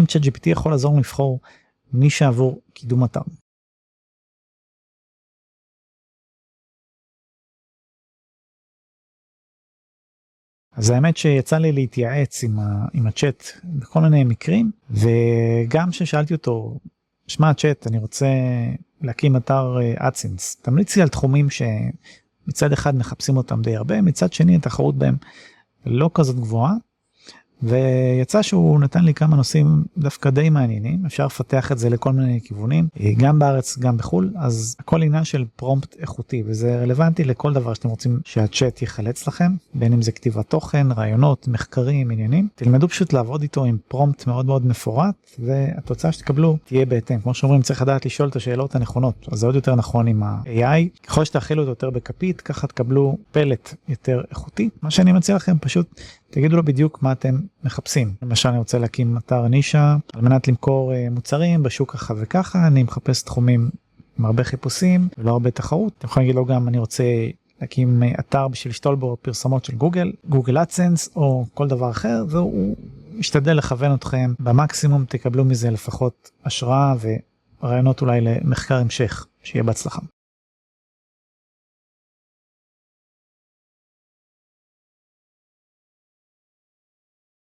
האם ChatGPT יכול לעזור לבחור נישה עבור קידום אתר? אז האמת שיצא לי להתייעץ עם הצ'אט בכל מיני מקרים, וגם ששאלתי אותו, שמע צ'אט, אני רוצה להקים אתר אדסנס, תמליץ לי על תחומים שמצד אחד מחפשים אותם די הרבה, מצד שני התחרות בהם לא כזאת גבוהה, ויצא שהוא נתן לי כמה נושאים דווקא די מעניינים, אפשר לפתח את זה לכל מיני כיוונים, גם בארץ, גם בחול, אז הכל עניין של פרומפט איכותי, וזה רלוונטי לכל דבר שאתם רוצים שהצ'אט יחלץ לכם, בין אם זה כתיבת תוכן, רעיונות, מחקרים, עניינים, תלמדו פשוט לעבוד איתו עם פרומפט מאוד מאוד מפורט, והתוצאה שתקבלו תהיה בהתאם. כמו שאומרים, צריך לדעת לשאול את השאלות הנכונות, אז זה עוד יותר נכון עם ה-AI, ככל שתאכילו אותו יותר בכפית, ככה תקבלו פלט יותר איכותי. מה שאני מציע לכם, פשוט תגידו לו בדיוק מה אתם מחפשים. למשל, אני רוצה להקים אתר נישה, על מנת למכור מוצרים בשוק ככה וככה, אני מחפש תחומים עם הרבה חיפושים ולא הרבה תחרות. אתם יכולים להגיד לו גם, אני רוצה להקים אתר בשביל לשתול בו פרסומות של גוגל אדסנס או כל דבר אחר, והוא משתדל לכוון אתכם. במקסימום תקבלו מזה לפחות השראה ורעיונות אולי למחקר המשך, שיהיה בהצלחה.